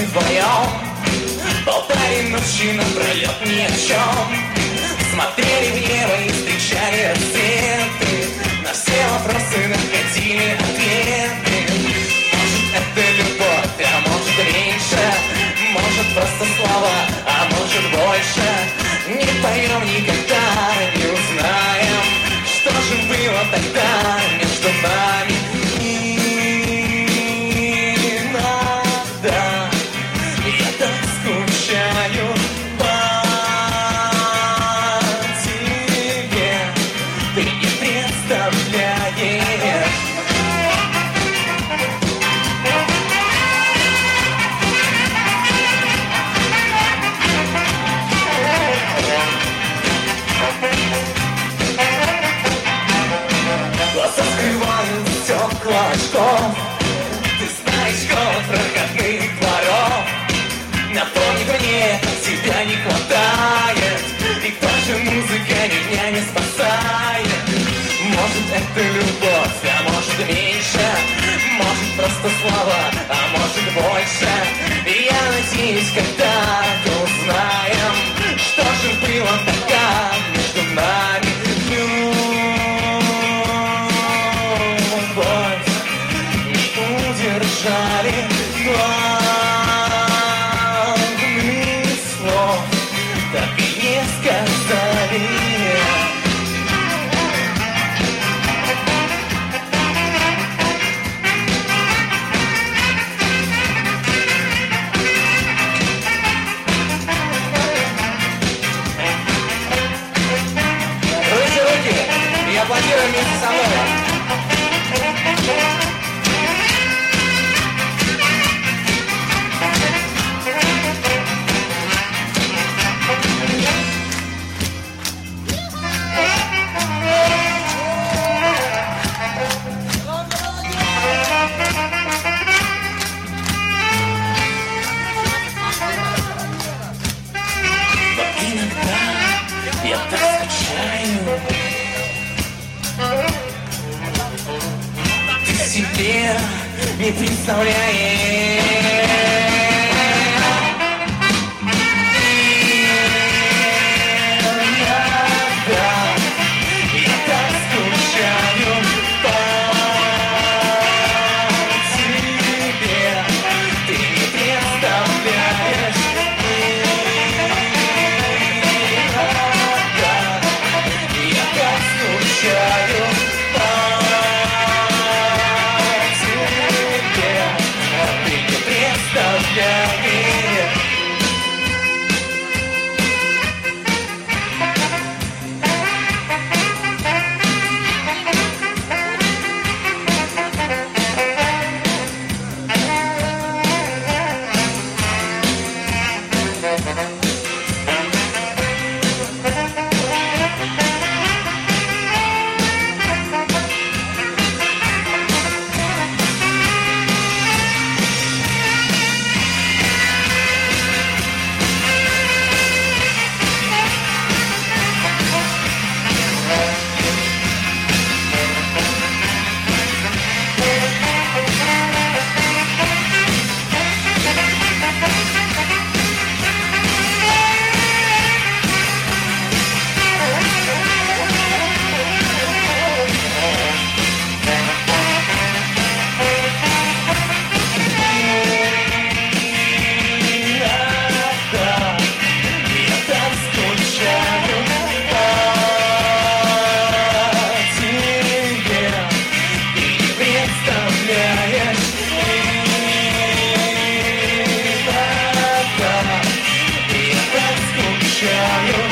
вдвоем болтали ночи напролет ни о чем. Смотрели в небо и встречали рассветы, на все вопросы находили ответы. Может, это любовь, а может меньше, может просто слова, а может больше. Не поем никогда, не узнаем, что же было тогда между нами. Очков. Ты знаешь холод проходных дворов. На фоне планет тебя не хватает, и тоже музыка меня не спасает. Может, это любовь, а может меньше, может просто слова, а может больше. И я надеюсь, когда-то узнаем, что же было тогда между нами. Держали главных слов, так и не сказали. Руки, и аплодируем вместе со мной. Я так скучаю. Ты себе не представляешь. Я так скучаю по тебе. Ты не представляешь. Скучаю по тебе, а ты не представляешь. Я так скучаю.